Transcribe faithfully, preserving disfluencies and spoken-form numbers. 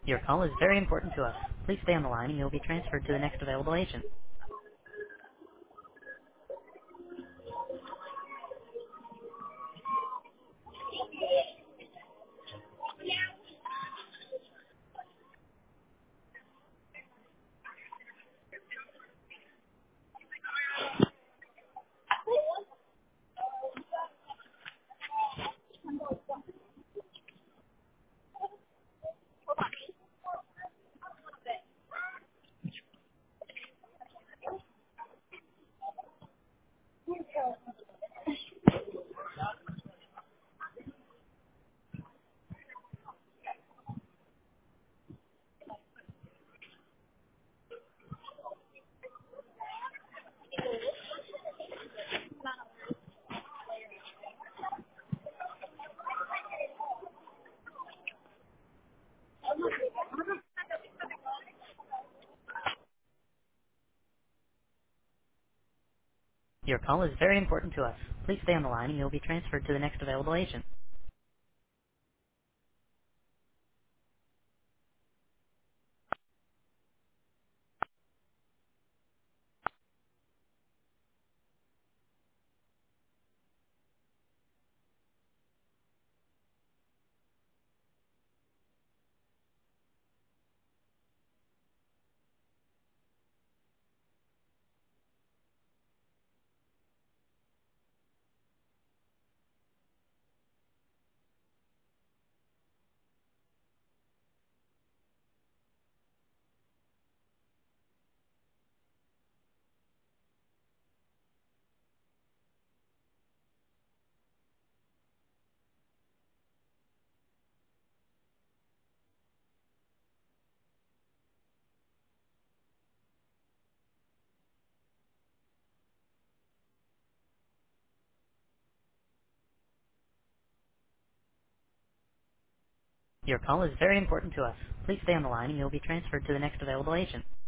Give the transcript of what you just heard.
Your call is very important to us. Please stay on the line and you'll be transferred to the next available agent. Your call is very important to us. Please stay on the line and you'll be transferred to the next available agent. Your call is very important to us. Please stay on the line and you'll be transferred to the next available agent.